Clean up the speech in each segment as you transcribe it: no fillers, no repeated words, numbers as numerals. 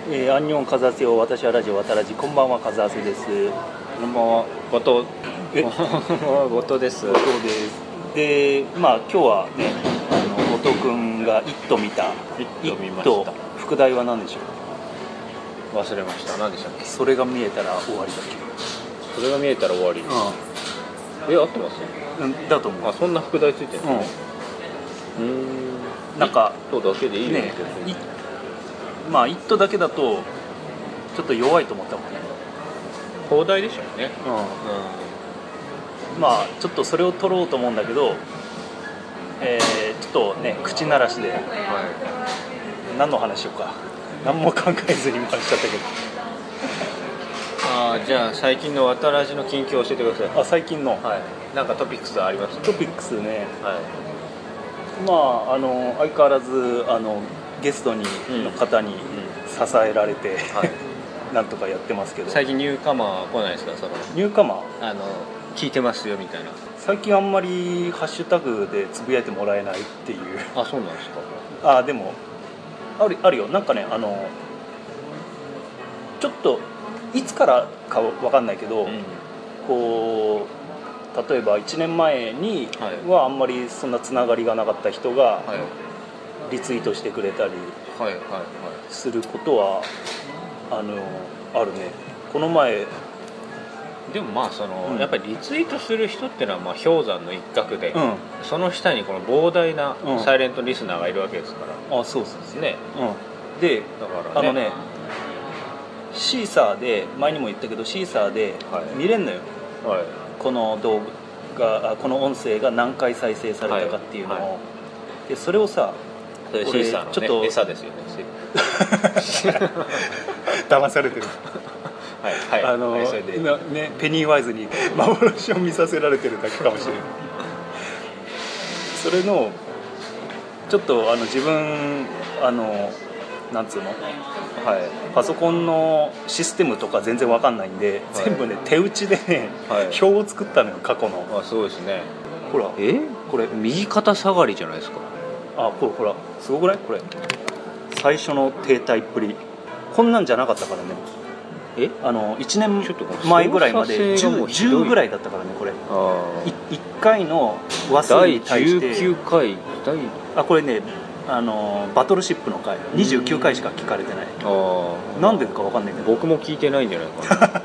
アンニョンカザセオ、私はラジオ渡らじ、こんばんは、カザーセです。 こんばんは、後藤後藤です。 後藤です。で、まあ今日はね、後藤くんがイット見た。 イット見ました。 副題は何でしょう。 忘れました。何でしたっけ。 それが見えたら終わりだっけ。 それが見えたら終わり。合ってます？ だと思う。 あ、そんな副題ついてるの？ なんかイットだけでいいね。 まあイットだけだとちょっと弱いと思ったもんね。 放題でしょうね。 まあちょっとそれを取ろうと思うんだけど、ちょっとね口慣らしで、何の話しようか、何も考えずに回しちゃったけど。 じゃあ最近の渡らじの近況を教えてください。 最近の、 なんかトピックスあります？ トピックスね、まあ相変わらずゲストの方に支えられて、なんとかやってますけど。 最近ニューカマー来ないですか？ ニューカマー聞いてますよみたいな。 最近あんまりハッシュタグでつぶやいてもらえないっていう。 あ、そうなんですか。 でもあるよ。なんかね、ちょっといつからか分かんないけど、こう例えば1年前にはあんまりそんなつながりがなかった人がリツイートしてくれたりすることはあるね。この前でもまあやっぱりリツイートする人っていうのはまあ氷山の一角で、その下にこの膨大なサイレントリスナーがいるわけですから。 そうですね。 で、 だからね、 シーサーで前にも言ったけど、シーサーで見れんのよ、この動画、この音声が何回再生されたかっていうのを、でそれをさ、 シーサーの、ちょっと餌ですよね。 騙されてる。ペニーワイズに幻を見させられてるだけかもしれない。それのちょっと自分なんつうの、パソコンのシステムとか全然わかんないんで、全部ね手打ちでね、表を作ったのよ、過去の。 そうですね。 ほら、 これ右肩下がりじゃないですか。 ほらすごくない？これ最初の停滞っぷり、こんなんじゃなかったからね。1年前ぐらいまで 10ぐらいだったからね、これ。1回の話数に対して第19回これね、バトルシップの回29回しか聞かれてない。なんでか分かんないけど、 僕も聞いてないんじゃないか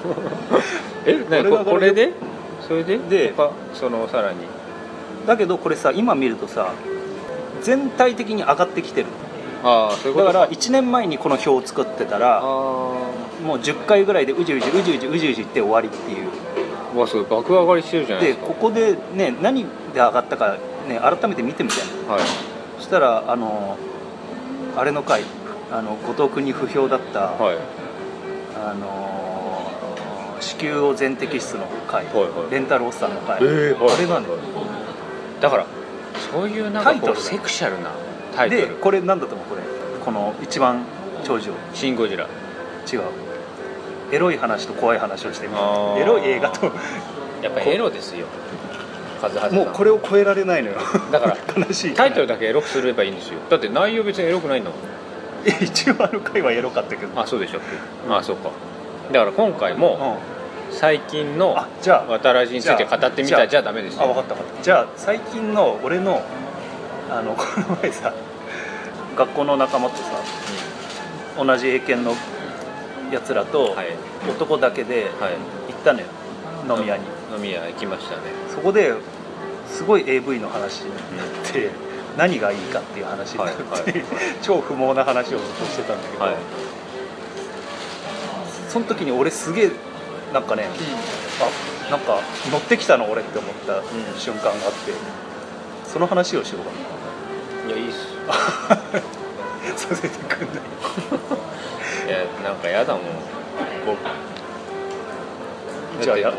な。これでそれでさらにだけどこれさ、今見るとさ全体的に上がってきてる。 そういうこと。 だから1年前にこの表を作ってたらもう10回ぐらいでうじうじって終わりっていう。 すごい爆上がりしてるじゃないですか。 でここでね、何で上がったかね、改めて見てみたいな。そしたらあれの回、後藤君に不評だった、子宮を全摘出の回、レンタルおっさんの回、あれなんだよ。 だからそういうなんかこうセクシャルなタイトルで、これなんだと思う？この一番頂上、 シン・ゴジラ。 違う、エロい話と怖い話をしてみる。エロい映画とやっぱエロですよ、 もうこれを超えられないのよ。 だから悲しい。 タイトルだけエロくすればいいんですよ。だって内容別にエロくないんだもん。 一応回はエロかったけど。 そうでしょっけ。そうか。だから今回も最近の渡らじについて語ってみたじゃダメですよ。 分かった。じゃあ最近の俺のこの前さ、学校の仲間とさ、同じ英検のやつらと男だけで行ったのよ、飲み屋に。 飲み屋行きましたね。 そこですごい AV の話になって、何がいいかっていう話になって、超不毛な話をずっとしてたんだけど、その時に俺すげえなんかね、なんか乗ってきたの俺って思った瞬間があって、その話をしようかな。 いや、いいっす。 させてくんない？ いや、なんかやだもん僕。 じゃあ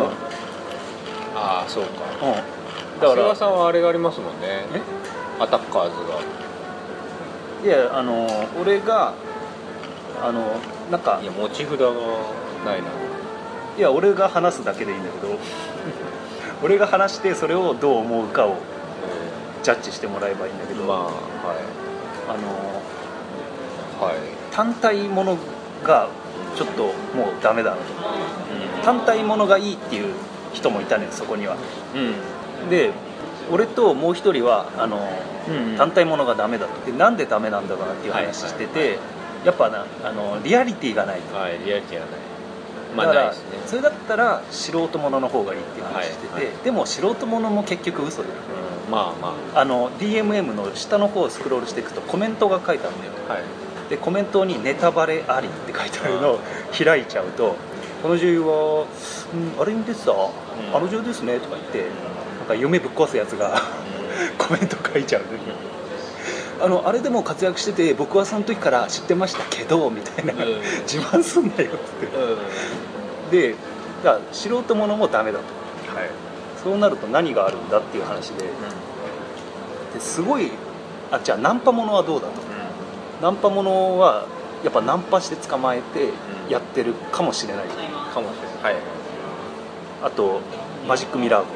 そうか。 だから菅さんはあれがありますもんね。アタッカーズが。 いや、俺がなんか、 いや、持ち札がないな。 いや、俺が話すだけでいいんだけど俺が話してそれをどう思うかをジャッジしてもらえばいいんだけど、 単体ものがちょっともうダメだなと、単体ものがいいっていう人もいたねそこには、で俺ともう一人は単体ものがダメだと。でなんでダメなんだろうなっていう話してて、やっぱなリアリティがないと、 リアリティがない、 だからそれだったら素人ものの方がいいっていう話してて、でも素人ものも結局嘘で、DMM の下の方をスクロールしていくとコメントが書いてあるんだよ、でコメントにネタバレありって書いてあるのを開いちゃうと、この女優は、あれに出てた、あの女優ですねとか言って、なんか夢ぶっ壊すやつがコメント書いちゃう、あれでも活躍してて僕はその時から知ってましたけどみたいな、自慢すんなよって、でだから素人ものもダメだと、そうなると何があるんだっていう話で、ですごいじゃあナンパものはどうだと、ナンパものはやっぱナンパして捕まえてやってるかもしれない、 かもしれない、 あとマジックミラー号、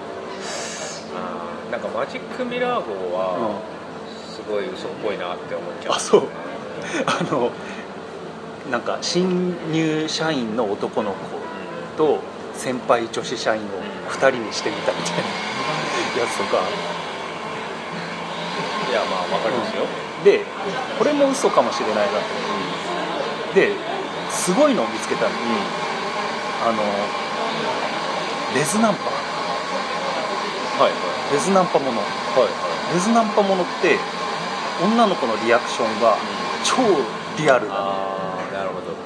なんかマジックミラー号は、すごい嘘っぽいなって思っちゃう。 そうなんか新入社員の男の子と先輩女子社員を2人にしてみたみたいなやつとか、 いやまあ分かりますよ、 でこれも嘘かもしれないなと、ですごいのを見つけたの、レズナンパ、レズナンパもの、レズナンパものって女の子のリアクションが超リアルなの、 なるほど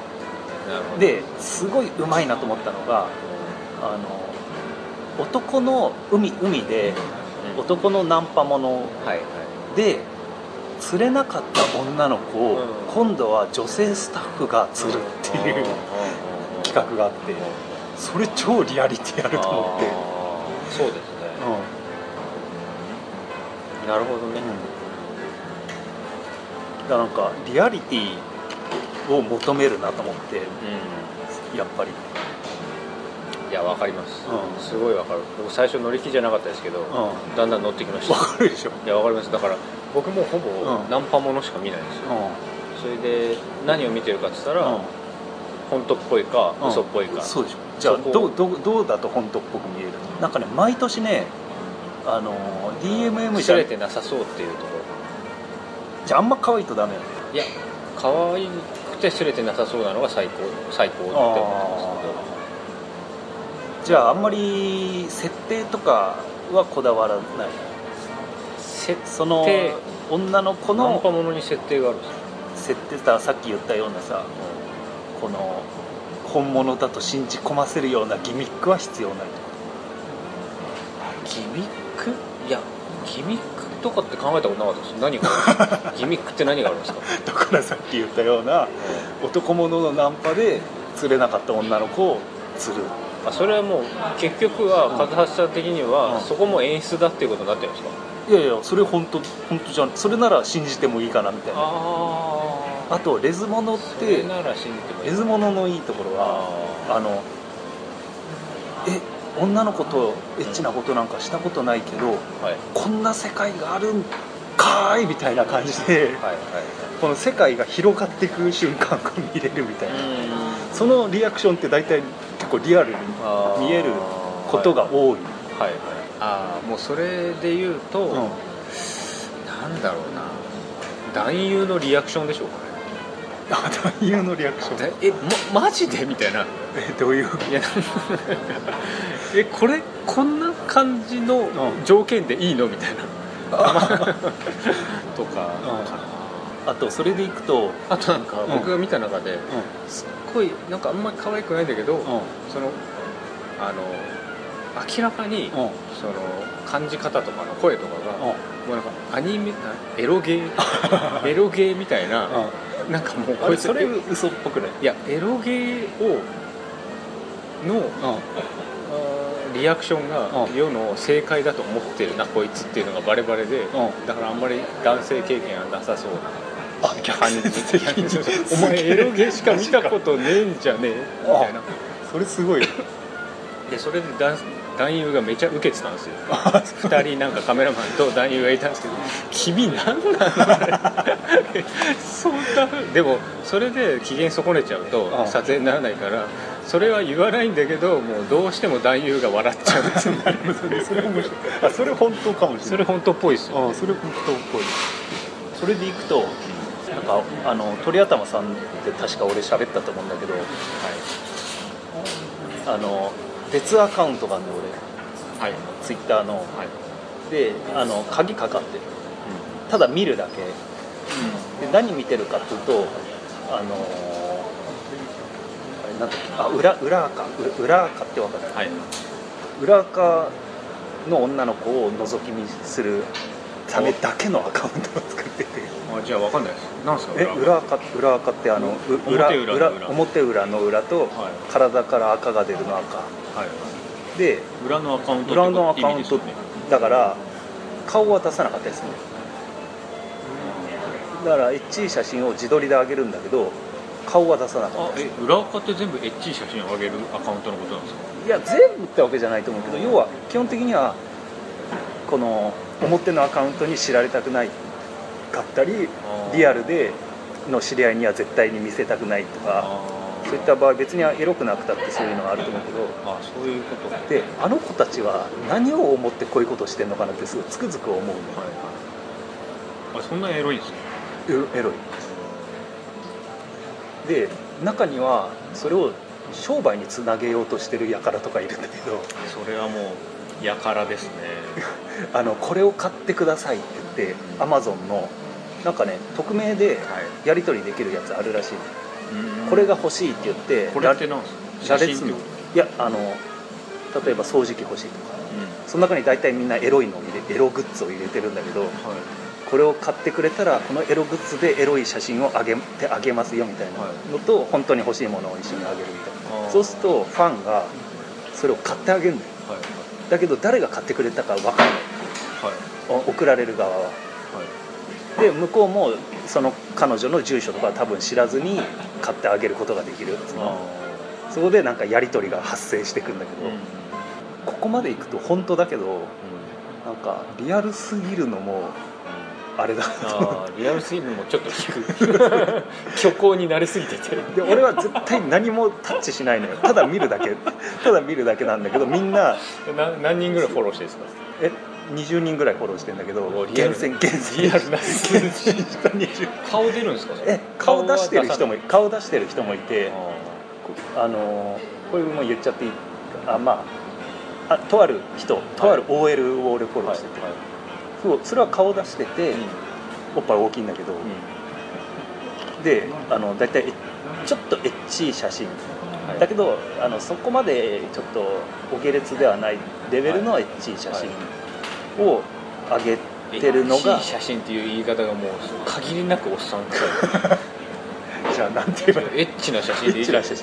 ですごい上手いなと思ったのが、男の海で男のナンパもので釣れなかった女の子を今度は女性スタッフが釣るっていう企画があって、それ超リアリティあると思って。 そうですね、なるほどね、 だからなんかリアリティを求めるなと思って、やっぱりいや分かります、すごい分かる。僕最初乗り気じゃなかったですけど、だんだん乗ってきました。 分かるでしょ。 いや分かります。だから僕もほぼナンパものしか見ないんですよ、それで何を見てるかって言ったら、本当っぽいか嘘っぽいか、 そうでしょ。じゃあどうだと本当っぽく見える？なんかね、毎年ね、DMM じゃれてなさそうっていうところ、 じゃああんま可愛いとダメなんだよ。 いや可愛くてすれてなさそうなのが最高って思いますけど、 じゃああんまり設定とかはこだわらない？その女の子のナンパものに設定があるんですか？ 設定だ、さっき言ったようなさ、この本物だと信じ込ませるようなギミックは必要ないと。 ギミック？いやギミックとかって考えたことなかったです。何がギミックって何があるんですか？ だからさっき言ったような、男物のナンパで釣れなかった女の子を釣る。 それはもう結局は和橋さん的には、そこも演出だっていうことになってるんですか？ いやいや、それ本当じゃん。それなら信じてもいいかなみたいな。あとレズモノってレズモノのいいところは女の子とエッチなことなんかしたことないけど、こんな世界があるんかーいみたいな感じで、この世界が広がっていく瞬間が見れるみたいな、そのリアクションって大体結構リアルに見えることが多い。 もうそれで言うと、なんだろうな、男優のリアクションでしょうかね。 男優のリアクション、 マジでみたいな、 どういう、 いやこんな感じの条件でいいのみたいなとか、 あとそれでいくと、 あとなんか僕が見た中で、すっごいなんかあんまり可愛くないんだけど、その明らかに、その感じ方とかの声とかが、もうなんかアニメエロゲーみたいな、なんかもうこいつそれ嘘っぽくない？ いやエロゲーのリアクションが世の正解だと思ってるなこいつっていうのがバレバレで、だからあんまり男性経験はなさそうな感じお前エロゲーしか見たことねえんじゃねえみたいなそれすごいで、それで男優がめちゃ受けてたんですよ2人なんかカメラマンと男優がいたんですけど君なんなのそんなでもそれで機嫌損ねちゃうと撮影にならないからそれは言わないんだけどもうどうしても男優が笑っちゃうんですよなるほどねそれ面白いそれ本当かもしれないそれ本当っぽいですよ、ね、 それ本当っぽいそれでいくとなんか鳥頭さんって確か俺喋ったと思うんだけど、別アカウントがあるんだ俺、はい、ツイッターの、はい、で鍵かかってる、ただ見るだけ、で何見てるかっていうとなんだっけ裏垢ってわかる、はい、裏垢の女の子を覗き見するためだけのアカウントを作っててじゃあ分かんないです。何ですか裏垢って表裏の裏と、はい、体から赤が出るの赤、はい、で裏のアカウント裏のアカウントだから顔は出さなかったですね。だからエッチい写真を自撮りで上げるんだけど顔は出さなかったです。 裏垢って全部エッチい写真を上げるアカウントのことなんですか？ いや全部ってわけじゃないと思うけど、要は基本的にはこの表のアカウントに知られたくないかったり、リアルでの知り合いには絶対に見せたくないとか、そういった場合別にエロくなくたってそういうのがあると思うけど、 そういうことであの子たちは何を思ってこういうことをしてるのかなってすごいつくづく思うの、 はい、そんなエロいんですか？ エロいで、中にはそれを商売につなげようとしてる輩とかいるんだけど、 それはもう輩ですねこれを買ってくださいって言ってアマゾンのなんかね匿名でやり取りできるやつあるらしい、これが欲しいって言って、 これって何ですか？写真ってこと？ いや例えば掃除機欲しいとか、その中に大体みんなエロいのをエログッズを入れてるんだけど、これを買ってくれたらこのエログッズでエロい写真をあげますよみたいなのと、本当に欲しいものを一緒にあげるみたいな、そうするとファンがそれを買ってあげるんだよ、だけど誰が買ってくれたか分からない、送られる側は、で向こうもその彼女の住所とか多分知らずに買ってあげることができる、そこでなんかやり取りが発生していくんだけど、ここまでいくと本当だけど、なんかリアルすぎるのもあれだリアルすぎるのもちょっと引く虚構に慣れすぎててで俺は絶対何もタッチしないのよ、ただ見るだけなんだけど、みんな何人ぐらいフォローしてるんですか ？20人ぐらいフォローしてるんだけど、厳選リアルな数字顔出るんですか？ 顔出してる人もいて、これも言っちゃっていいか、とある OL を俺フォローしてて、それは顔出してて、おっぱい大きいんだけど、でだいたいちょっとエッチい写真、だけどそこまでちょっとお下劣ではないレベルのエッチい写真を上げてるのが、 エッチい写真っていう言い方がもう限りなくおっさん臭いじゃあなんて言えばいい？ エッチな写真でいいじゃん。エッ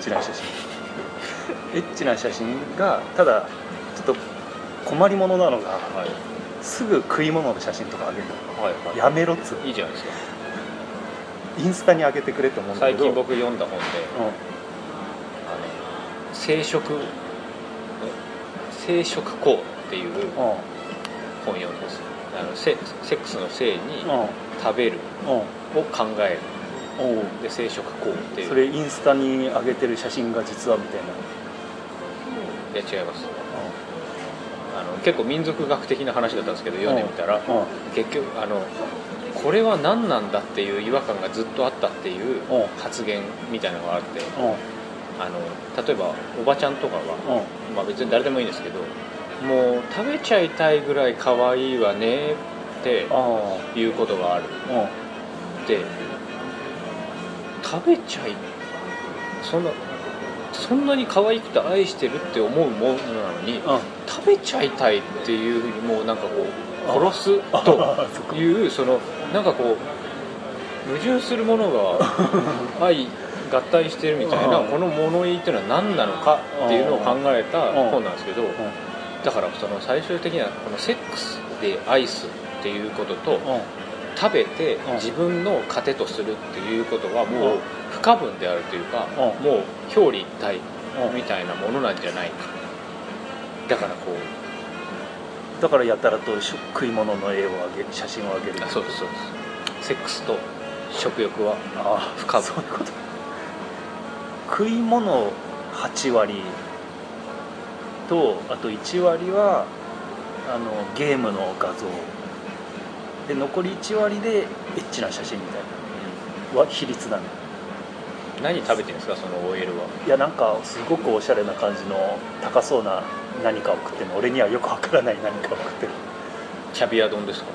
チな写真が、ただちょっと困りものなのが、すぐ食い物の写真とか上げるの、やめろっついいじゃないですか。 インスタに上げてくれと思うんだけど、 最近僕読んだ本で、生殖行っていう本読んです。セックスの性に食べるを考えるで生殖行っていう。 それインスタに上げてる写真が実はみたいな。 いや違います。結構民族学的な話だったんですけど、読んでみたら結局これは何なんだっていう違和感がずっとあったっていう発言みたいなのがあって、例えばおばちゃんとかは、別に誰でもいいんですけど、もう食べちゃいたいぐらい可愛いわねっていうことがある。で食べちゃいそんなに可愛くて愛してるって思うものなのに、食べちゃいたいっていうふうにもうなんかこう殺すというそのなんかこう矛盾するものが愛合体してるみたいなこの物言いっていうのは何なのかっていうのを考えた本なんですけど、だからその最終的にはこのセックスで愛すっていうことと食べて自分の糧とするっていうことはもう不可分であるというか、もう表裏一体みたいなものなんじゃないか。 だからこうだからやたらと食い物の絵を写真を上げる。 そうですそうです。セックスと食欲は不可分。 そういうこと。食い物8割とあと1割はゲームの画像で残り1割でエッチな写真みたいなは比率だね。 何食べてるんですかその OL は。 いやなんかすごくおしゃれな感じの高そうな何かを食ってるの。俺にはよくわからない何かを食ってる。 キャビア丼ですか。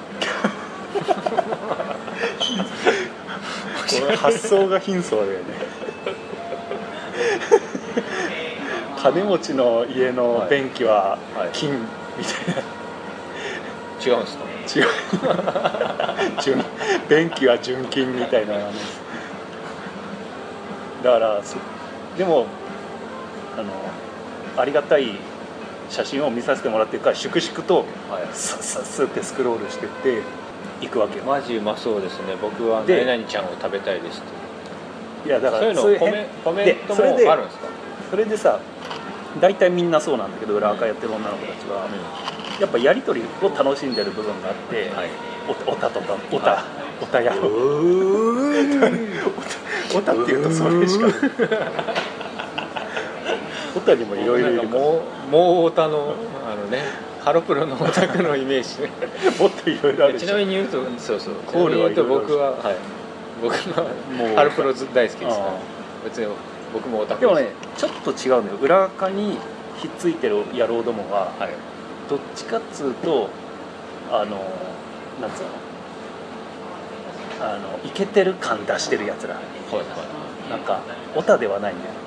これ発想が貧相だよね。金持ちの家の便器は金みたいな、 違うんですか。 違う便器は純金みたいなだからでもありがたい写真を見させてもらってるから粛々とスッスッスッってスクロールしてっていくわけよ。 マジうまそうですね。僕は何々ちゃんを食べたいですって。 いやだからそういうのコメントもあるんですか。 それでさ大体みんなそうなんだけど裏垢やってる女の子たちは、やっぱやり取りを楽しんでる部分があって、オタとかオタやろオタっていうとそれしかオタにもいろいろいるからもうオタのハロプロのオタクのイメージもっといろいろあるでしょ。 ちなみに言うとそうコールは僕はハロプロ大好きですから。別に僕もオタクでもねちょっと違うのよ。裏垢にひっついてる野郎どもは、どっちかっつうとなんつうのイケてる感出してるやつら、なんかオタではないんだよ。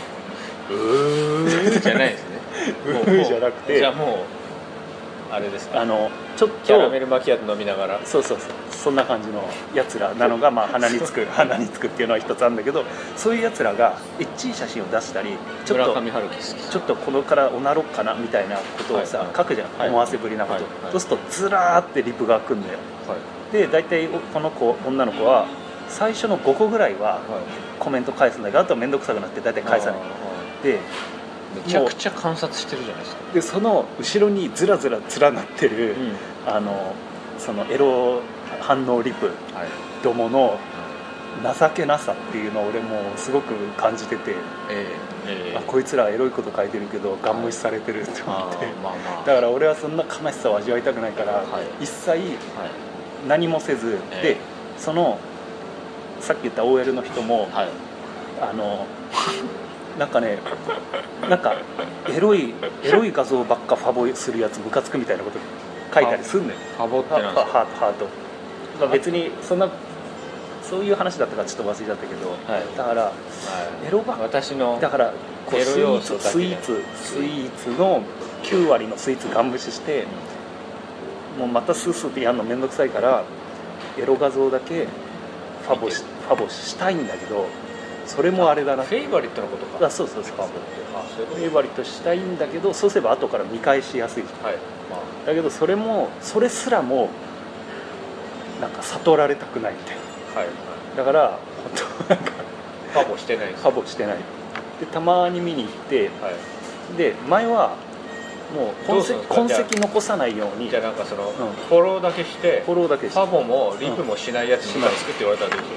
じゃないですね。 じゃなくてじゃあもうあれですか。 ちょっとキャラメルマキアート飲みながらそんな感じのやつらなのが、まあ、鼻につくっていうのは一つあるんだけど、そういうやつらがエッチい写真を出したりちょっとこのからおなろっかなみたいなことをさ、書くじゃん、思わせぶりなこと、そうするとずらーってリプが来るんだよ、で大体この女の子は最初の5個ぐらいはコメント返すんだけど、あとは面倒くさくなって大体返さない。でめちゃくちゃ観察してるじゃないですか。 でその後ろにずらずら連なってる、そのエロ反応リプどもの情けなさっていうのを俺もすごく感じてて、こいつらエロいこと書いてるけどガン無視されてるって思って、だから俺はそんな悲しさを味わいたくないから、一切何もせず、でそのさっき言った OL の人も、なんかね、なんかエロい画像ばっかファボするやつムカつくみたいなこと書いたりすんのよ。 ファボってなんですか。 ハート、まあ、別にそういう話だったからちょっと忘れちゃったけど、だから、エロばっか私のだからこうエロ要素だけスイーツの9割のスイーツガン無視して、もうまたスースーってやるのめんどくさいからエロ画像だけファボしたいんだけど、それもあれだな、 フェイバリットのことか。 そうフェイバリットしたいんだけど、そうすれば後から見返しやすいじゃん、だけどそれすらもなんか悟られたくないみたいな、だから本当なんかファボしてないです。 ファボしてないで、たまに見に行って、で前はもう痕跡残さないように、 じゃあなんかその、フォローだけしてファボもリプもしないやつに作って言われたらどう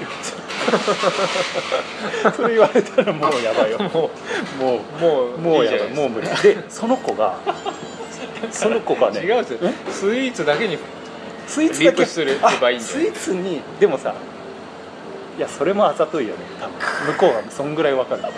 する。 それ言われたらもうやばいよ。もうやばい、もう無理で、その子がね、 違うんですよ、スイーツだけにスイーツだけリプすればいいんだよ。 スイーツにでもさ、いやそれもあざといよね多分。向こうはそんぐらい分かる。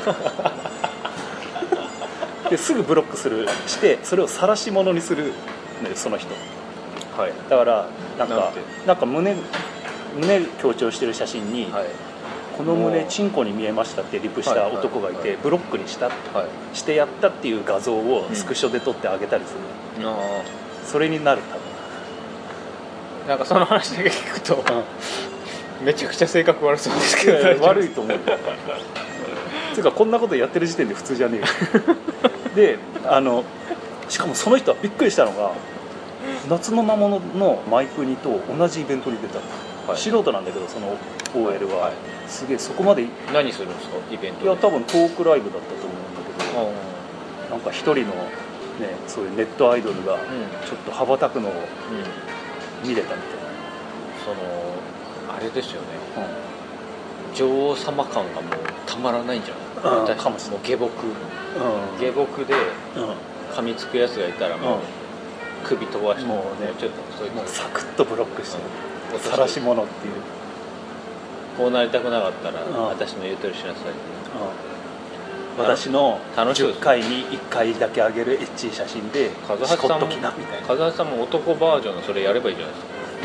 ですぐブロックしてそれを晒し物にするのよその人、だからなんか胸強調してる写真に、この胸チンコに見えましたってリプした男がいて、ブロックにしてやったっていう画像をスクショで撮ってあげたりする、それになる多分。 なんかその話だけ聞くと、めちゃくちゃ性格悪そうですけど、 悪いと思うよ。ていうかこんなことやってる時点で普通じゃねえよ。でしかもその人はびっくりしたのが、夏の魔物のマイクニと同じイベントに出たの、素人なんだけどその OL は、すげえそこまで。 何するんですかイベント。 いや多分トークライブだったと思うんだけど、なんか一人のそういうネットアイドルがちょっと羽ばたくのを見れたみたいな、 そのあれですよね、女王様感がもうたまらないんじゃない、 かもしれない。 もう下僕、下僕で噛みつくやつがいたらもう首飛ばして、 もうねちょっとそういうもうサクッとブロックして晒し者っていう、 こうなりたくなかったら私の言う通りしなさい、 私の10 楽しそうです回に1回だけ上げるエッチい写真で和橋しこさんもっときなみたいな。 和橋さんも男バージョンのそれやればいいじゃない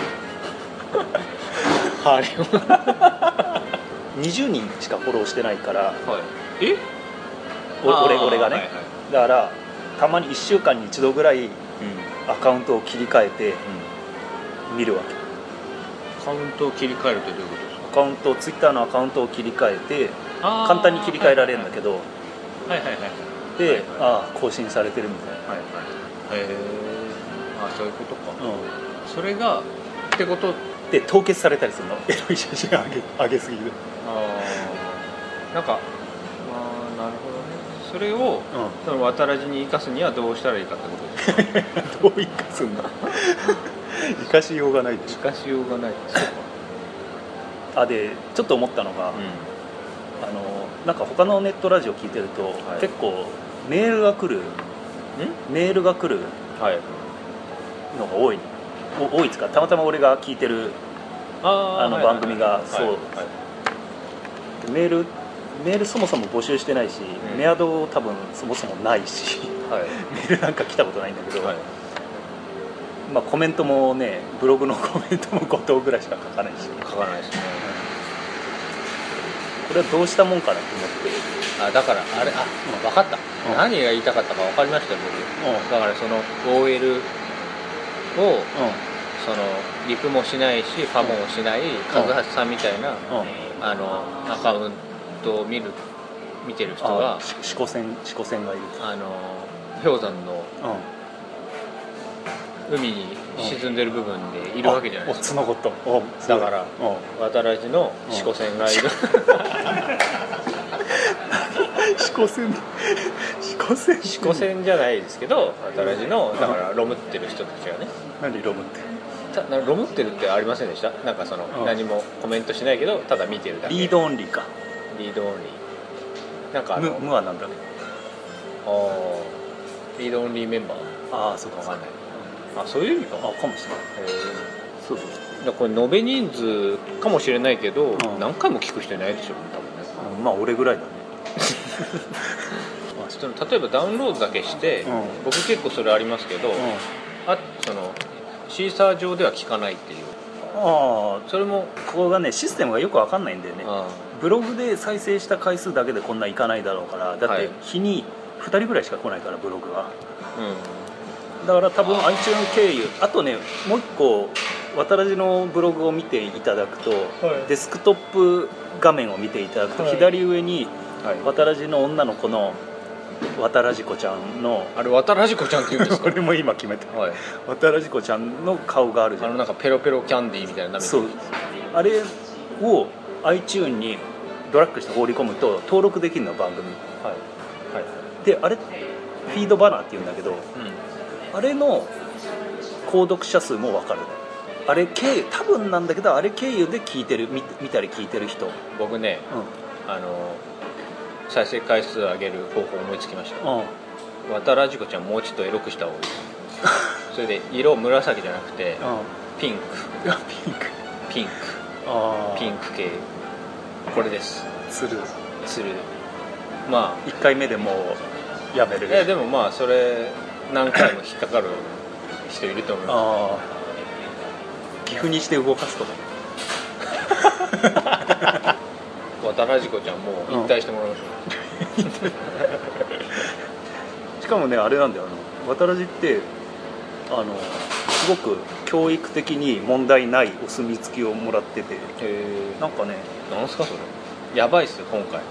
ですかハーレム 20人しかフォローしてないから、 はい、え俺がね、 はいはい、 だからたまに1週間に1度ぐらいアカウントを切り替えて見るわけ。 アカウントを切り替えるってどういうことですか？ アカウント、ツイッターのアカウントを切り替えて簡単に切り替えられるんだけど、 はいはいはい、 で、更新されてるみたいな、 はいはい、へえ、そういうことか、それがってことで凍結されたりするの、エロい写真上げすぎる。 なんかなるほどね。それを、その渡らじに生かすにはどうしたらいいかってことですか？ どう生かすんだ生かしようがないでしょ。 生かしようがないですか。でちょっと思ったのが、なんか他のネットラジオ聞いてると、結構メールが来るのが多いですか。たまたま俺が聞いてる番組がそう、メールそもそも募集してないし、メアド多分そもそもないし、メールなんか来たことないんだけど、コメントもね、ブログのコメントも5答ぐらいしか書かないし、 書かないですね。 これはどうしたもんかなと思って。 だからあれ分かった、何が言いたかったか分かりましたよ僕、だからその OL を、そのリプもしないしファボもしない和橋さんみたいな、アカウントを見てる人が四股線がいる、 氷山の海に沈んでる部分でいるわけじゃないですか。だから渡らじの四股線がいる四股線じゃないですけど、渡らじのだからロムってる人たちがね。 何ロムってロムってるってありませんでした？なんかその何もコメントしないけどただ見てるだけ。 リードオンリーか。 リードオンリー。なんか無はなんだろう。 リードオンリーメンバー。 そうかわかんない。そういう意味か。 かもしれない。そうだこれ延べ人数かもしれないけど、何回も聞く人いないでしょ多分ね。 俺ぐらいだね。 例えばダウンロードだけして、僕結構それありますけど、そのシーサー上では聞かないっていう。それもここがね、システムがよく分かんないんだよね。ブログで再生した回数だけでこんないかないだろうから、だって日に2人ぐらいしか来ないからブログは、だから多分 iTunes 経由、あとねもう一個渡らじのブログを見ていただくと、デスクトップ画面を見ていただくと、左上に渡らじの女の子の渡らじこちゃんの、 あれ渡らじこちゃんって言うんですか？ 俺も今決めた、渡らじこちゃんの顔があるじゃん。 なんかペロペロキャンディーみたいな舐めてる。 そう、あれを iTunes にドラッグして放り込むと登録できるの、番組。であれフィードバナーっていうんだけど、あれの購読者数も分かる。あれ経由、多分なんだけど、あれ経由で聞いてる、見たり聞いてる人。 僕ね、再生回数上げる方法思いつきました。渡らじこちゃんもうちょっとエロくした方がいい。それで色紫じゃなくてピンク系、これです。つる 1回目でもうやめる。 でもそれ何回も引っかかる人いると思います。 岐阜にして動かすとか。 渡らじこちゃんもう引退してもらいましょう。 しかもね、あれなんだよ、渡らじってすごく教育的に問題ないお墨付きをもらってて、なんかね、 なんすかそれ、やばいっすよ今回。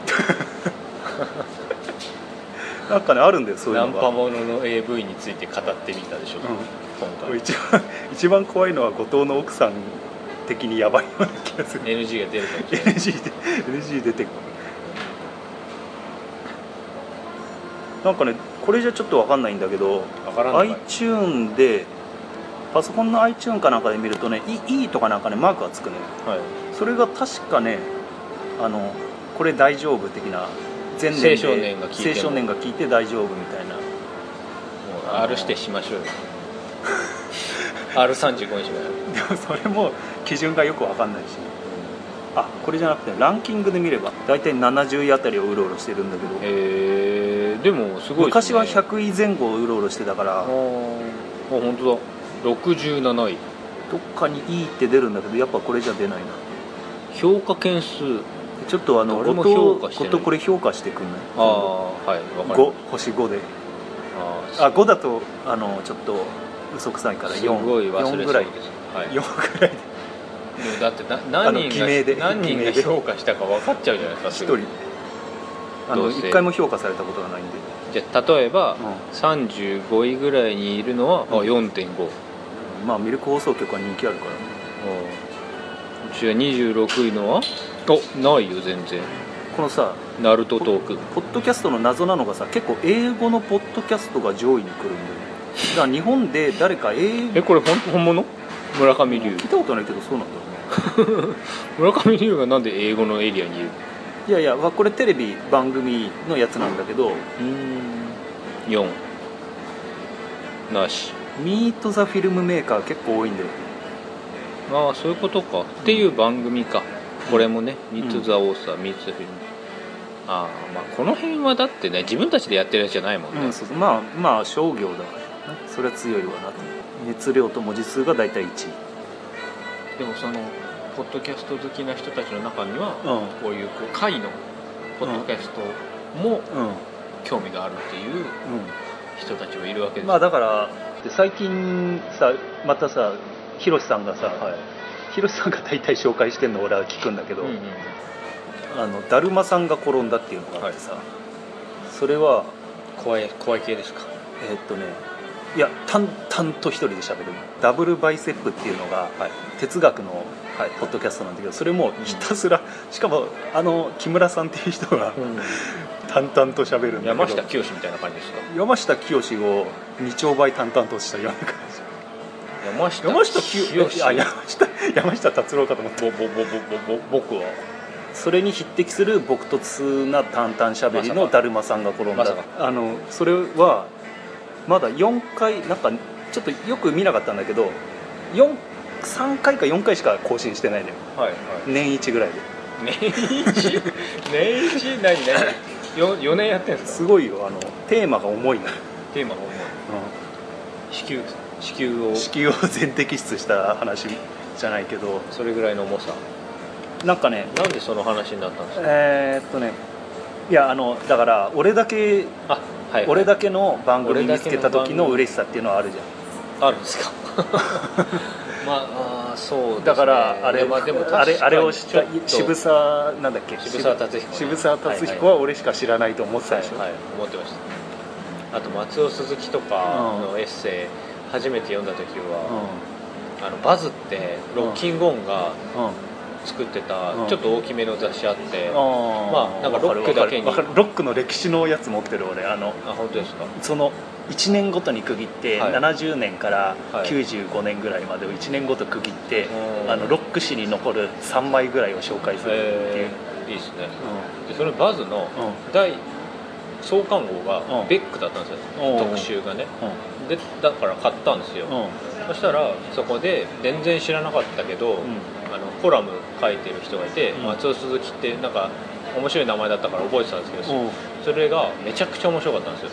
なんかね、あるんだよ、そういうのが。 ナンパものの AV について語ってみたでしょ、今回。 一番怖いのは後藤の奥さん的にやばいような気がする。 NG が出るかもしれない。 NG 出てくる。なんかね、 これじゃちょっと分かんないんだけど、 分からない。 iTune でパソコンの iTune かなんかで見るとね E とかなんかねマークがつくのよ。 はい、 それが確かねこれ大丈夫的な前年で青少年が聞いて大丈夫みたいな。 もう R してしましょうよR35 にしましょう。 でもそれも基準がよく分かんないし、これじゃなくてランキングで見れば大体70位あたりをうろうろしてるんだけど、 でもすごいですね。 昔は100位前後をうろうろしてたから、 本当だ、67位。 どっかにいいって出るんだけど、やっぱこれじゃ出ないな。 評価件数ちょっと誰も評価してない。 ごとこれ評価してくんない。 はい、分かる。 5星5で5だとちょっと嘘くさいからすごい忘れそうです。 4ぐらい、 はい、 4ぐらいで。 でもだって何人が評価したか分かっちゃうじゃないですか。1 人1回も評価されたことがないんで。 じゃあ例えば、35位ぐらいにいるのは、4.5。 まあミルク放送局は人気あるからね。 うちは26位のはないよ全然。 このさナルトトークポッドキャストの謎なのがさ、結構英語のポッドキャストが上位に来るんだよね。だから日本で誰か英語これ本物？村上龍聞いたことないけどそうなんだろうね村上龍がなんで英語のエリアにいる？ いやいや、これテレビ番組のやつなんだけど、 4なし。 ミート・ザ・フィルムメーカー結構多いんだよ。 そういうことか、っていう番組か。これもね、ミート・ザ・オーサー、ミート・ザ・フィルム。この辺はだってね、自分たちでやってるやつじゃないもんね。 そうまあ商業だからね、それは強いわなと。熱量と文字数が大体1位。 でもそのポッドキャスト好きな人たちの中には、こういう会のポッドキャストも興味があるっていう人たちもいるわけです。 だから最近さ、またさ、ヒロシさんがさ、ヒロシさんが大体紹介してんの俺は聞くんだけど、だるまさんが転んだっていうのがあってさ、それは怖い系ですか？ いや淡々と一人で喋るダブルバイセップっていうのが、哲学のポッドキャストなんだけど、それもひたすら、しかも木村さんっていう人が、淡々と喋るんだけど、 山下清みたいな感じですか？ 山下清を2兆倍淡々としたような感じ。山下達郎かと思った。 僕はそれに匹敵する朴突な淡々しゃべりのだるまさんが転んだ。それはまだ4回、なんかちょっとよく見なかったんだけど、3回か4回しか更新してないのよ、年1ぐらいで。 年1何4年やってるんですか？ すごいよ。テーマが重いな。 テーマが重い、子宮を全摘出した話じゃないけど、 それぐらいの重さ。 なんかね、 なんでその話になったんですか？ いやだから俺だけの番組見つけた時の嬉しさっていうのはあるじゃん。 あるんですか？そうですね。 だからあれを知った渋沢達彦は俺しか知らないと思ってたでしょ。 思ってました。あと松尾鈴木とかのエッセイ初めて読んだ時は、バズってロッキングオンが作ってたちょっと大きめの雑誌あって、なんかロックだけに、ロックの歴史のやつ持ってる俺。 本当ですか？ その1年ごとに区切って、70年から95年ぐらいまでを1年ごと区切って、ロック史に残る3枚ぐらいを紹介するっていう。 いいですね。でそのバズの創刊号がベックだったんですよ、特集がね。でだから買ったんですよ。そしたらそこで全然知らなかったけど、コラム書いてる人がいて、松尾鈴木ってなんか面白い名前だったから覚えてたんですけど、それがめちゃくちゃ面白かったんですよ。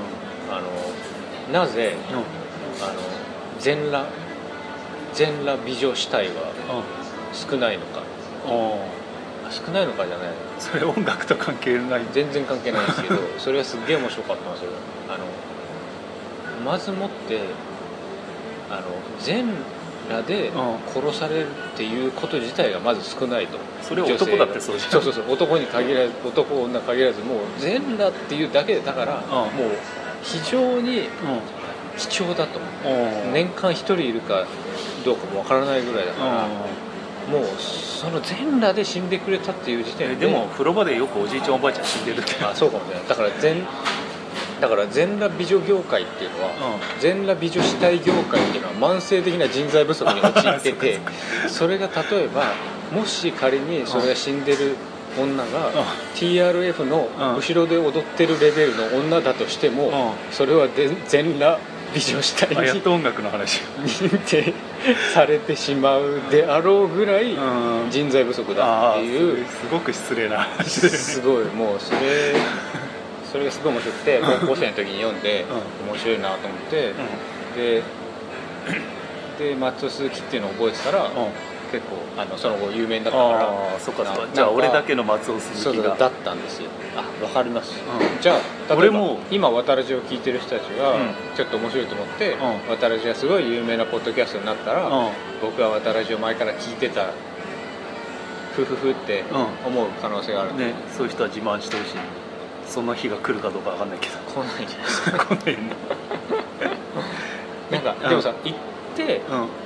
なぜ全裸美女死体は少ないのか。少ないのかじゃない、 それ音楽と関係ない？ 全然関係ないんですけどそれはすっげえ面白かったんですよ。まずもって全裸で殺されるっていうこと自体がまず少ないと。 それは男だってそうじゃん。 そう男に限らず男女限らず、もう全裸っていうだけでだから、もう非常に貴重だと。年間1人いるかどうかもわからないぐらいだから、もうその全裸で死んでくれたっていう時点で。 でも風呂場でよくおじいちゃんおばあちゃん死んでるって。 そうかもしれない。だからだから全裸美女業界っていうのは、全裸美女死体業界っていうのは慢性的な人材不足に陥っててそれが例えばもし仮にそれが死んでる女が TRF の後ろで踊ってるレベルの女だとしても、それは全裸美女死体にやっと音楽の話認定されてしまうであろうぐらい人材不足だっていう、 すごく失礼な話ですすごいもうそれがすごい面白くて高校生の時に読んで面白いなと思って、で松尾鈴木っていうのを覚えてたら、結構その後有名になったから、 そっかじゃあ俺だけの松尾鈴木がだったんですよ。分かります、じゃあ例えば今渡らじを聞いてる人たちがちょっと面白いと思って、渡らじがすごい有名なポッドキャストになったら、僕は渡らじを前から聞いてたふふふって思う可能性があるね。そういう人は自慢してほしい。その日が来るかどうか分かんないけど来ないんじゃないですか。 来ないねなんかでもさ行って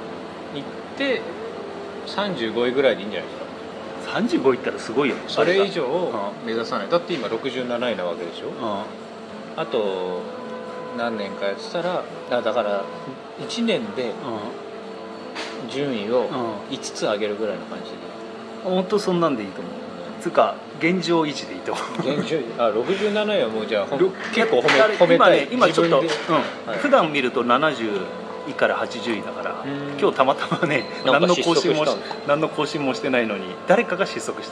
35位ぐらいでいいんじゃないですか。 35位いったらすごいよ。 それ以上を目指さない。だって今67位なわけでしょ。あと何年かやってたらだから1年で順位を5つ上げるぐらいの感じで、 本当そんなんでいいと思う。つうか現状維持でいいと思う。 現状67位はもうじゃあ結構褒めたい。 今ちょっと、普段見ると70位から80位だから、今日たまたまね何の更新もしてないのに誰かが失速した。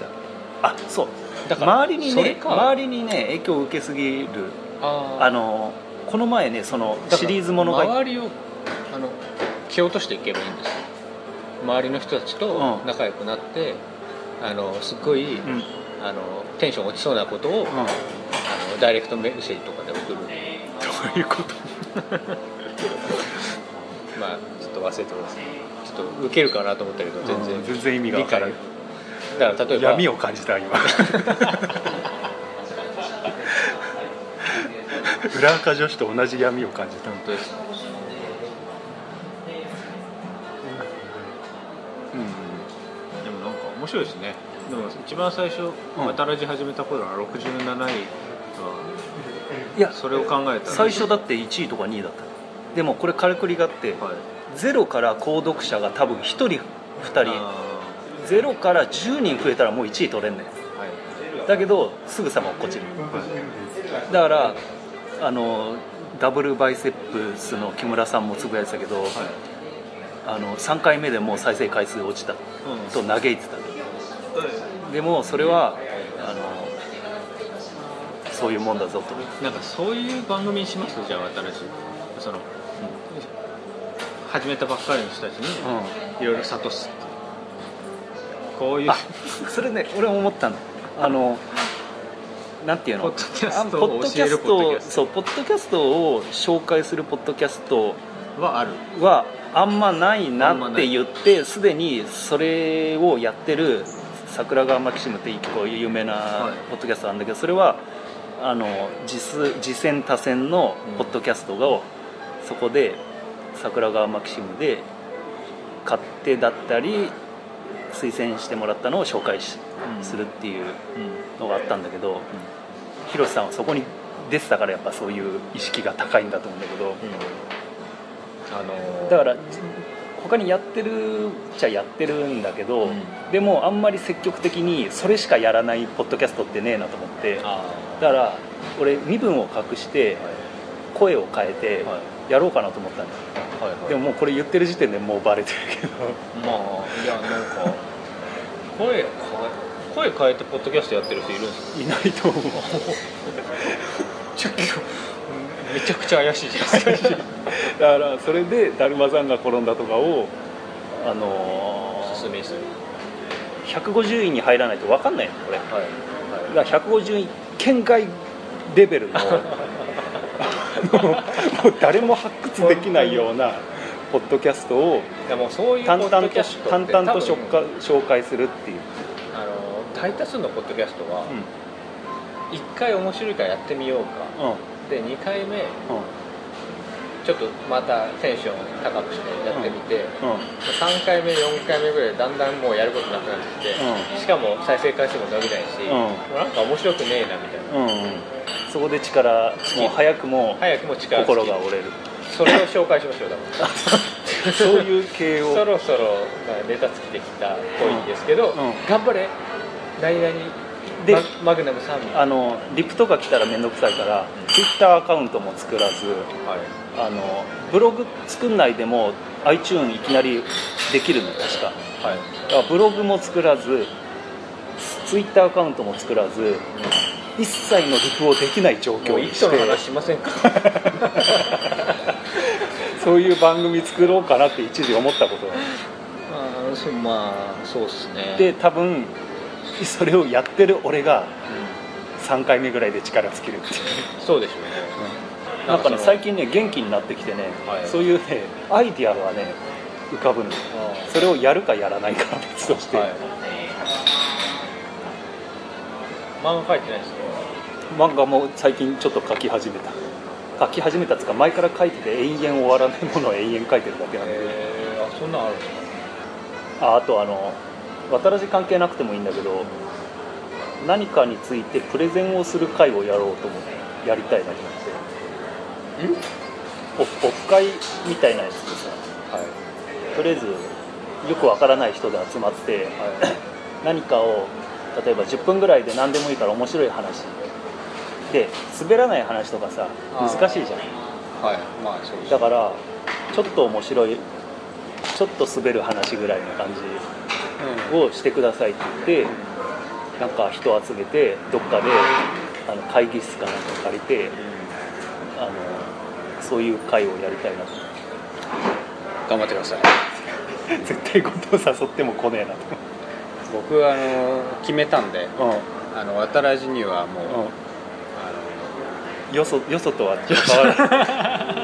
そうだから周りにね影響を受けすぎる。この前ねそのシリーズものが周りを蹴落としていけばいいんですよ。周りの人たちと仲良くなって、すっごい、テンション落ちそうなことを、ダイレクトメッセージとかで送る。どういうことまあちょっと忘れてください。ちょっとウケるかなと思ったけど全然意味が分からない。 だから例えば闇を感じた今裏垢女子と同じ闇を感じた。 本当ですね。でもなんか面白いですね。でも一番最初渡らじ始めた頃は67位はいやそれを考えたら最初だって1位とか2位だった。でもこれからくりがあって、ゼロから購読者が多分1人2人ゼロから10人増えたらもう1位取れんねん、だけどすぐさま落っこちる、だからダブルバイセップスの木村さんもつぶやいてたけど、3回目でもう再生回数落ちたと嘆いてた、でもそれはそういうもんだぞと。 なんかそういう番組にしますと、じゃあ新しい始めたばっかりの人たちにいろいろ諭す、こういうそれね俺思ったのなんていうの、 ポッドキャストを教えるポッドキャスト、 そうポッドキャストを紹介するポッドキャストはあんまないなって言って、すでにそれをやってる桜川マキシムって一個有名なポッドキャストなんだけど、それは次戦他戦のポッドキャストをそこで桜川マキシムで買ってだったり推薦してもらったのを紹介するっていうのがあったんだけど、広瀬さんはそこに出てたからやっぱそういう意識が高いんだと思うんだけど、だから他にやってるっちゃやってるんだけど、でもあんまり積極的にそれしかやらないポッドキャストってねえなと思って、だから俺身分を隠して声を変えてやろうかなと思ったんだよ、でももうこれ言ってる時点でもうバレてるけどまあいやなんか声変えてポッドキャストやってる人いるんですか？ いないと思うめちゃくちゃ怪しいじゃないですかだからそれでだるまさんが転んだとかを説明する 150位に入らないと分かんないのこれ、だから150位圏外レベルのもう誰も発掘できないようなポッドキャストを淡々と紹介するっていう。 大多数のポッドキャストは1回面白いからやってみようか、で2回目ちょっとまたテンション高くしてやってみて、3回目4回目ぐらいだんだんもうやることなくなってきて、しかも再生回数も伸びないし、なんか面白くねえなみたいな、 そこで力もう早くも力心が折れる。 それを紹介しましょう。だからそういう系をそろそろネタ尽きてきたっぽいんですけど、頑張れ何々でマグナムさんリプとか来たら面倒くさいから、Twitter アカウントも作らず、ブログ作んないでも iTunes いきなりできるの確か、ブログも作らず Twitter アカウントも作らず、一切のリプをできない状況にして、 もう一緒の話しませんかそういう番組作ろうかなって一時思ったことがそうですね。 で多分それをやってる俺が3回目ぐらいで力尽きるっていう。 そうでしょうね、 なんかね最近ね元気になってきてね、そういうねアイディアがね浮かぶの。それをやるかやらないかは別として、 漫画描いてないですか？ 漫画も最近ちょっと書き始めたっていうか、前から書いてて永遠終わらないものを永遠書いてるだけなんで。 そんなのあるんですか？あと渡らじ関係なくてもいいんだけど、何かについてプレゼンをする会をやろうと思ってやりたいなと思って。オフ会みたいなやつでさ、とりあえずよくわからない人で集まって、何かを例えば10分ぐらいで何でもいいから面白い話で、滑らない話とかさ難しいじゃん。そうだからちょっと面白い、ちょっと滑る話ぐらいの感じをしてくださいって言って、なんか人集めてどっかで会議室かなんか借りて、そういう会をやりたいなと。 頑張ってください絶対ことを誘っても来ねえなと。 僕は決めたんで、渡らじにはもう、 よそとは変わらない。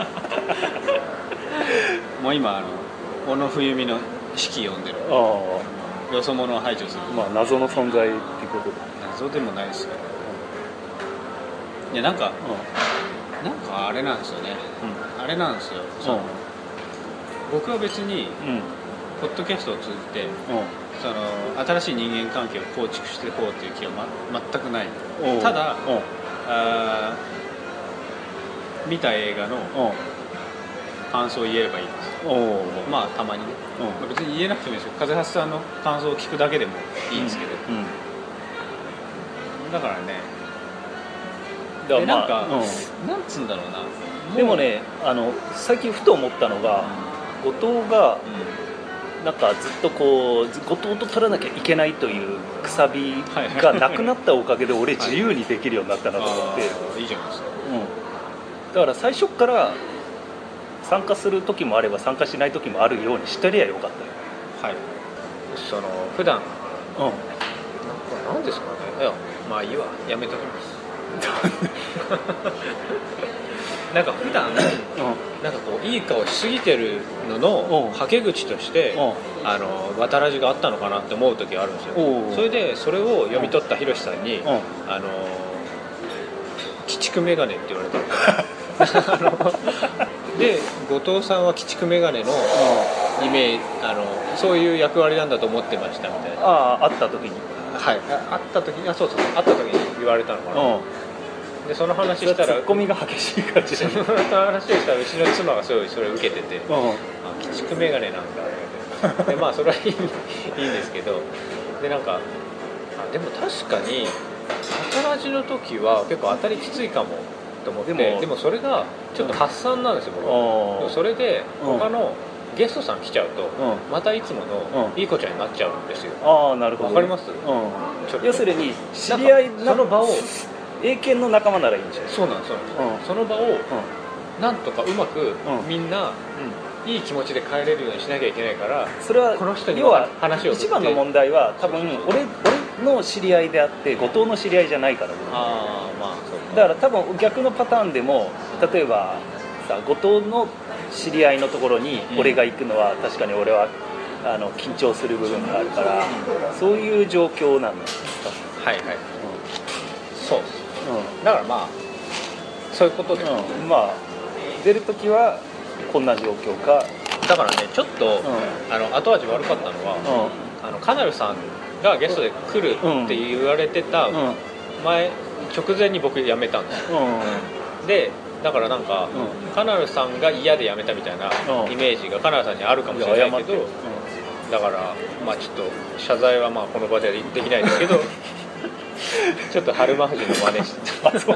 もう今小野冬美の式読んでる。よそ者を排除する。 謎の存在ってことで。 謎でもないですけど、いやなんかあれなんですよね、あれなんですよ、僕は別にポッドキャストを通じて新しい人間関係を構築していこうという気は、全くない。ただ見た映画の感想を言えればいいんです。たまにね、別に言えなくてもいいですよ。風橋さんの感想を聞くだけでもいいんですけど、だからね、なんか、なんつうんだろうな。 でもね、最近ふと思ったのが、後藤がなんかずっとこう後藤と取らなきゃいけないというくさびがなくなったおかげで俺自由にできるようになったなと思って。 いいじゃないですか。 だから最初から参加する時もあれば参加しない時もあるようにしてりゃよかったよ。 普段なんですかね。いやまあいいわ、やめときます。なんか普段、なんかこういい顔しすぎてるののはけ口として渡らじがあったのかなって思う時があるんですよ。それでそれを読み取ったひろしさんに鬼畜メガネって言われたの。で後藤さんは鬼畜メガネのイメージ、そういう役割なんだと思ってましたみたいな。 会った時に会った時に会った時に言われたのかな。でその話したらツッコミが激しい感じで、 その話をしたらうちの妻がすごいそれを受けてて、鬼畜メガネなんだでそれはいいんですけど、でなんかでも確かに当たらじの時は結構当たりきついかもと思って、でもそれがちょっと発散なんですよ、僕は。それで他のゲストさん来ちゃうと、またいつものいい子ちゃんになっちゃうんですよ。 なるほど。 わかります？ 要するに知り合いその場を英検の仲間ならいいんでしょ。 そうなんです、その場をなんとかうまくみんないい気持ちで帰れるようにしなきゃいけないから、 それはこの人に要は話を一番の問題は多分俺の知り合いであって後藤の知り合いじゃないから。 そうか。 だから多分逆のパターンでも、例えばさ後藤の知り合いのところに俺が行くのは、確かに俺は緊張する部分があるから、そういう状況なんですか。 そうです、だからそういうことで、 出るときはこんな状況か。 だからねちょっと、後味悪かったのは、カナルさんがゲストで来るって言われてた直前に僕辞めたんですよ、でだからなんか、カナルさんが嫌で辞めたみたいなイメージがカナルさんにあるかもしれないけど、だからまあちょっと謝罪はまあこの場ではできないですけどちょっと春馬富士の真似して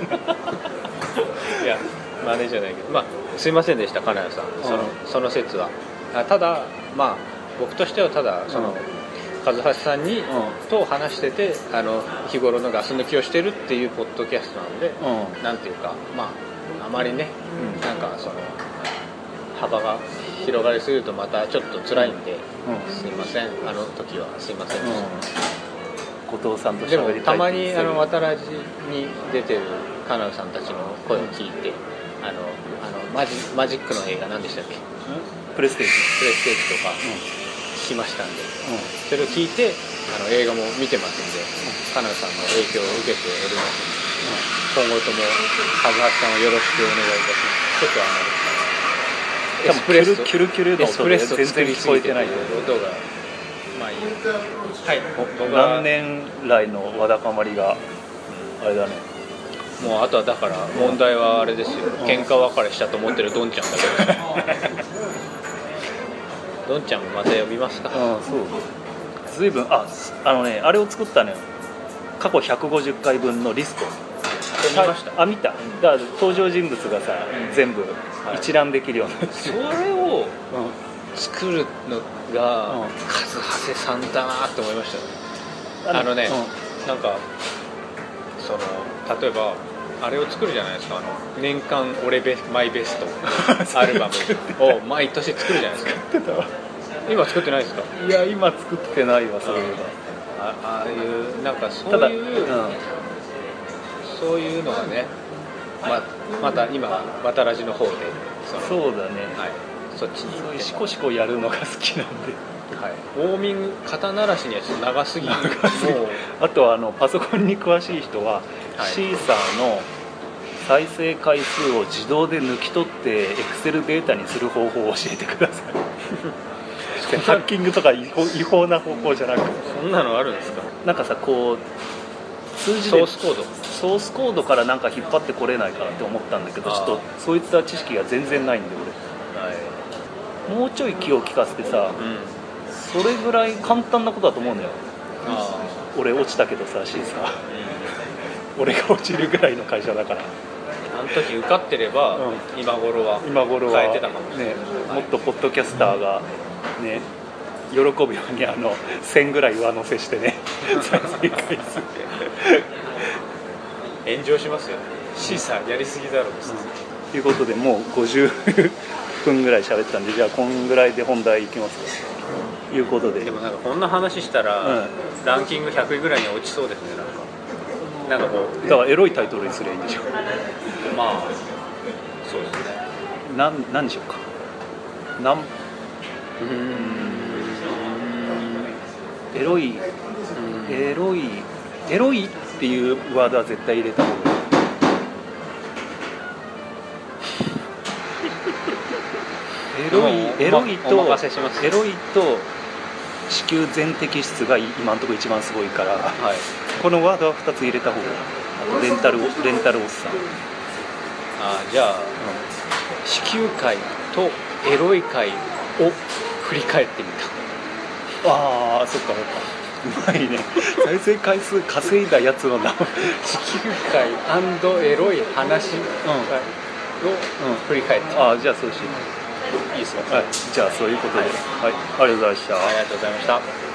いや真似じゃないけど、まあすいませんでしたカナルさん、その説は。ただまあ僕としてはただその、和橋さんに、と話してて日頃のガス抜きをしてるっていうポッドキャストなんで、なんていうかまああまりね、なんかその幅が広がりすぎるとまたちょっと辛いんで、すいません時はすいませんでした、 後藤さんとでも喋りたいたまに渡らじに出てるカナルさんたちの声を聞いて、マジックの映画何でしたっけ、 プレステージとか聞きましたんで、それを聞いて映画も見てますんで、カナルさんの影響を受けておりますので、今後とも和橋さんをよろしくお願いいたします。ちょっとエスプレッソキュルキュルの音で全然聞こえてない音がまあいい。はい、 何年来のわだかまりがあれだね。 もうあとはだから問題はあれですよ、喧嘩別れしたと思ってるドンちゃんだけどドンちゃんもまた呼びますか。 そう随分あれを作ったのよ、過去150回分のリスト。 見ました。 見た。だから登場人物がさ、全部一覧できるようになって、 それを作るのが和橋さんだなって思いましたね。なんかその例えばあれを作るじゃないですか、年間マイベストアルバムを毎年作るじゃないですか。今作ってないですか。 いや今作ってないわ。それがああいうなんかそういうのがね、また今渡らじの方でそうだね、 そっちにそういうシコシコやるのが好きなんで、 ウォーミング肩慣らしにはちょっと長すぎる。 あとはパソコンに詳しい人は、シーサーの再生回数を自動で抜き取ってエクセルデータにする方法を教えてくださいハッキングとか違法な方法じゃなくて、 そんなのあるんですか。 なんかさ、こう数字でソースコードからなんか引っ張ってこれないかなって思ったんだけど、ちょっとそういった知識が全然ないんで俺、もうちょい気を利かせてさ、それぐらい簡単なことだと思うのよ。俺落ちたけどさ、シーサー、俺が落ちるぐらいの会社だから、 あの時受かってれば、今頃は変えてたかもしれない、 もっとポッドキャスターがね喜ぶように1000ぐらい上乗せしてね再生回数炎上しますよ。シーサーやりすぎだろうということで、もう50分ぐらい喋ったんで、じゃあこんぐらいで本題いきますということで。 でもなんかこんな話したら、ランキング100位ぐらいに落ちそうですね。なんかこうだからエロいタイトルにすればいいんでしょ。 まあそうですね。 何でしょうか。エロいっていうワードは絶対入れた方がいい。エロいと子宮全摘出が今のところ一番すごいから、このワードは2つ入れた方がいい。あとレンタルおっさん。 じゃあ、子宮界とエロい界を振り返ってみた。 そっかそっか、うまいね。再生回数稼いだやつの名前。 子宮界&エロい話を振り返って。 じゃあそうしよう。 いいですか。 じゃあそういうことで、ありがとうございました。 ありがとうございました。